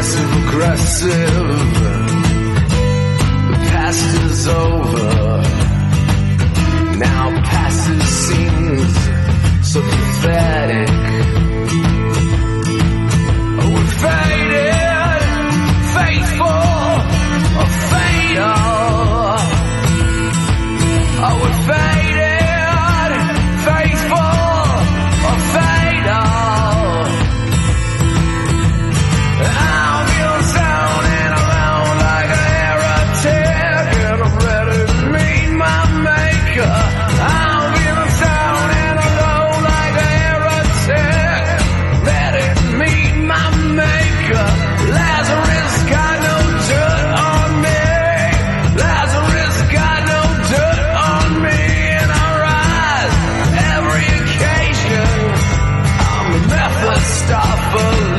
passive aggressive. The past is over. Now passive seems so pathetic. Oh, we're faded, faithful or fatal. Oh, we're faded, faithful or fatal. I'm feeling down and alone like a heretic, and I'm ready to meet my maker. I'm feeling down and alone like a heretic, ready to meet my maker. Lazarus got no dirt on me. Lazarus got no dirt on me, and I rise every occasion. I'm a Mephistopheles.